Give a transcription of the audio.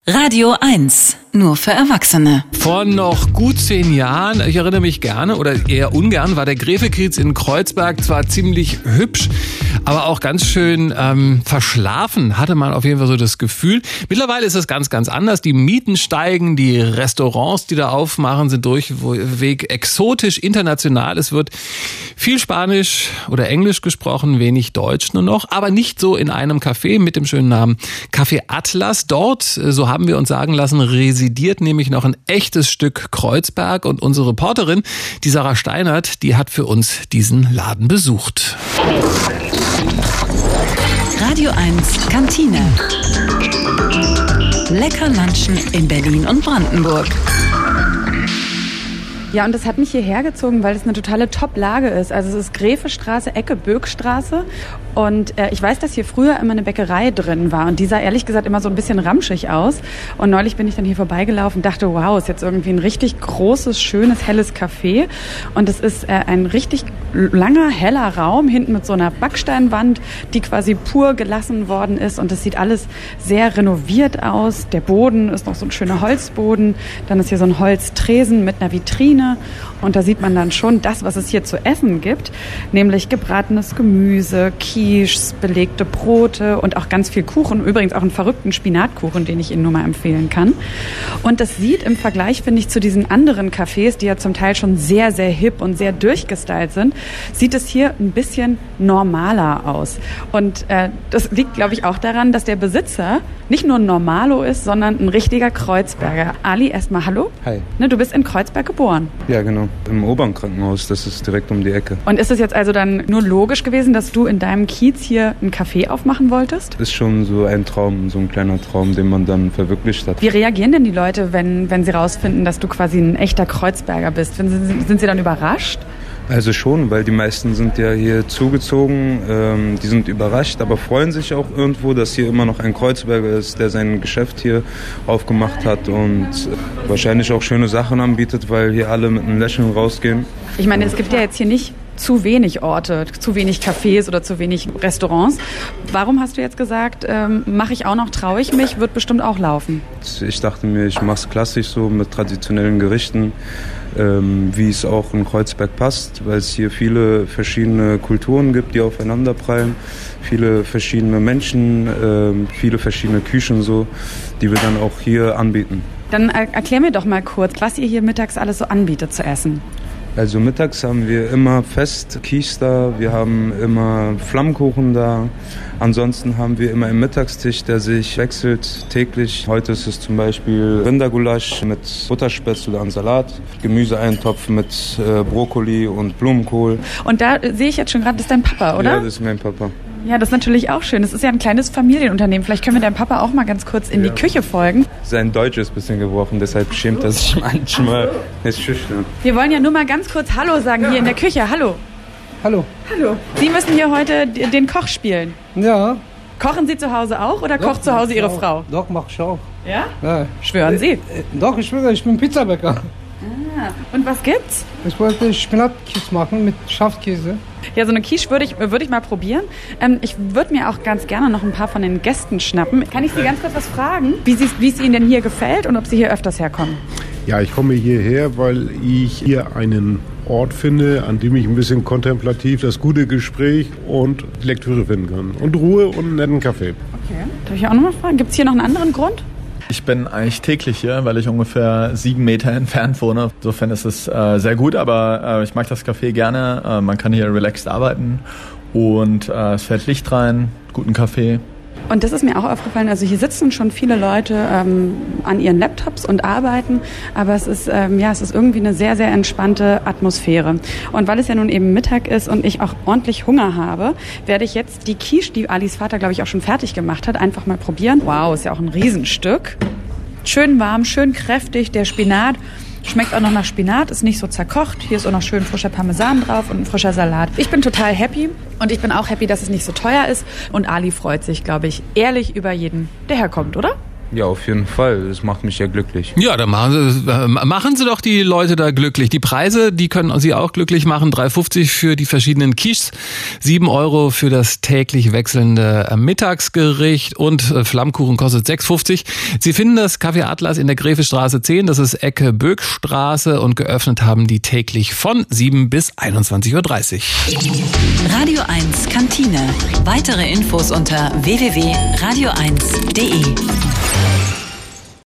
Radio 1, nur für Erwachsene. Vor noch gut 10 Jahren, ich erinnere mich gerne oder eher ungern, war der Gräfekiez in Kreuzberg zwar ziemlich hübsch, aber auch ganz schön verschlafen, hatte man auf jeden Fall so das Gefühl. Mittlerweile ist es ganz, ganz anders. Die Mieten steigen, die Restaurants, die da aufmachen, sind durchweg exotisch, international. Es wird viel Spanisch oder Englisch gesprochen, wenig Deutsch nur noch, aber nicht so in einem Café mit dem schönen Namen Café Atlas. Dort, so haben wir uns sagen lassen, residiert nämlich noch ein echtes Stück Kreuzberg, und unsere Reporterin, die Sarah Steinert, die hat für uns diesen Laden besucht. Radio 1 Kantine. Lecker Lunchen in Berlin und Brandenburg. Ja, und das hat mich hierher gezogen, weil es eine totale Top-Lage ist. Also es ist Gräfestraße, Ecke Böckstraße. Und ich weiß, dass hier früher immer eine Bäckerei drin war. Und die sah ehrlich gesagt immer so ein bisschen ramschig aus. Und neulich bin ich dann hier vorbeigelaufen und dachte, wow, ist jetzt irgendwie ein richtig großes, schönes, helles Café. Und es ist ein richtig langer, heller Raum, hinten mit so einer Backsteinwand, die quasi pur gelassen worden ist. Und es sieht alles sehr renoviert aus. Der Boden ist noch so ein schöner Holzboden. Dann ist hier so ein Holztresen mit einer Vitrine. Und da sieht man dann schon das, was es hier zu essen gibt, nämlich gebratenes Gemüse, Quiches, belegte Brote und auch ganz viel Kuchen. Übrigens auch einen verrückten Spinatkuchen, den ich Ihnen nur mal empfehlen kann. Und das sieht im Vergleich, finde ich, zu diesen anderen Cafés, die ja zum Teil schon sehr, sehr hip und sehr durchgestylt sind, sieht es hier ein bisschen normaler aus. Und das liegt, glaube ich, auch daran, dass der Besitzer nicht nur ein Normalo ist, sondern ein richtiger Kreuzberger. Ali, erstmal hallo. Hi. Ne, du bist in Kreuzberg geboren. Ja, genau. Im Obernkrankenhaus, das ist direkt um die Ecke. Und ist es jetzt also dann nur logisch gewesen, dass du in deinem Kiez hier ein Café aufmachen wolltest? Ist schon so ein Traum, so ein kleiner Traum, den man dann verwirklicht hat. Wie reagieren denn die Leute, wenn sie rausfinden, dass du quasi ein echter Kreuzberger bist? Sind sie dann überrascht? Also schon, weil die meisten sind ja hier zugezogen, die sind überrascht, aber freuen sich auch irgendwo, dass hier immer noch ein Kreuzberger ist, der sein Geschäft hier aufgemacht hat und wahrscheinlich auch schöne Sachen anbietet, weil hier alle mit einem Lächeln rausgehen. Ich meine, es gibt ja jetzt hier nicht zu wenig Orte, zu wenig Cafés oder zu wenig Restaurants. Warum hast du jetzt gesagt, mache ich auch noch, traue ich mich, wird bestimmt auch laufen? Ich dachte mir, ich mache es klassisch so mit traditionellen Gerichten, wie es auch in Kreuzberg passt, weil es hier viele verschiedene Kulturen gibt, die aufeinander prallen, viele verschiedene Menschen, viele verschiedene Küchen so, die wir dann auch hier anbieten. Dann erklär mir doch mal kurz, was ihr hier mittags alles so anbietet zu essen. Also mittags haben wir immer fest Quiche da, wir haben immer Flammkuchen da. Ansonsten haben wir immer einen Mittagstisch, der sich wechselt täglich. Heute ist es zum Beispiel Rindergulasch mit Butterspätzle an Salat, Gemüseeintopf mit Brokkoli und Blumenkohl. Und da sehe ich jetzt schon gerade, das ist dein Papa, oder? Ja, das ist mein Papa. Ja, das ist natürlich auch schön. Das ist ja ein kleines Familienunternehmen. Vielleicht können wir deinem Papa auch mal ganz kurz in die Küche folgen. Sein Deutsch ist ein bisschen gebrochen, deshalb schämt er sich manchmal. Er ist schüchtern. Wir wollen ja nur mal ganz kurz Hallo sagen hier in der Küche. Hallo. Hallo. Hallo. Sie müssen hier heute den Koch spielen. Ja. Kochen Sie zu Hause auch oder kocht zu Hause Ihre Frau? Doch, mach ich auch. Ja? Ja. Schwören Sie? Doch, ich schwöre, ich bin Pizzabäcker. Ah, und was gibt's? Ich wollte Spinatkäse machen mit Schafskäse. Ja, so eine Quiche würde ich mal probieren. Ich würde mir auch ganz gerne noch ein paar von den Gästen schnappen. Kann ich Sie ganz kurz was fragen? Wie es Ihnen denn hier gefällt und ob Sie hier öfters herkommen? Ja, ich komme hierher, weil ich hier einen Ort finde, an dem ich ein bisschen kontemplativ das gute Gespräch und Lektüre finden kann. Und Ruhe und einen netten Kaffee. Okay. Darf ich auch noch mal fragen? Gibt es hier noch einen anderen Grund? Ich bin eigentlich täglich hier, weil ich ungefähr 7 Meter entfernt wohne. Insofern ist es sehr gut, aber ich mag das Café gerne. Man kann hier relaxed arbeiten und es fällt Licht rein, guten Kaffee. Und das ist mir auch aufgefallen, also hier sitzen schon viele Leute an ihren Laptops und arbeiten, aber es ist irgendwie eine sehr, sehr entspannte Atmosphäre. Und weil es ja nun eben Mittag ist und ich auch ordentlich Hunger habe, werde ich jetzt die Quiche, die Alis Vater, glaube ich, auch schon fertig gemacht hat, einfach mal probieren. Wow, ist ja auch ein Riesenstück. Schön warm, schön kräftig, der Spinat. Schmeckt auch noch nach Spinat, ist nicht so zerkocht. Hier ist auch noch schön frischer Parmesan drauf und ein frischer Salat. Ich bin total happy und ich bin auch happy, dass es nicht so teuer ist. Und Ali freut sich, glaube ich, ehrlich über jeden, der herkommt, oder? Ja, auf jeden Fall. Das macht mich ja glücklich. Ja, dann machen Sie doch die Leute da glücklich. Die Preise, die können Sie auch glücklich machen. 3,50 für die verschiedenen Quiches, 7 Euro für das täglich wechselnde Mittagsgericht und Flammkuchen kostet 6,50. Sie finden das Café Atlas in der Gräfestraße 10, das ist Ecke Böckstraße und geöffnet haben die täglich von 7 bis 21:30 Uhr. Radio 1 Kantine. Weitere Infos unter www.radio1.de.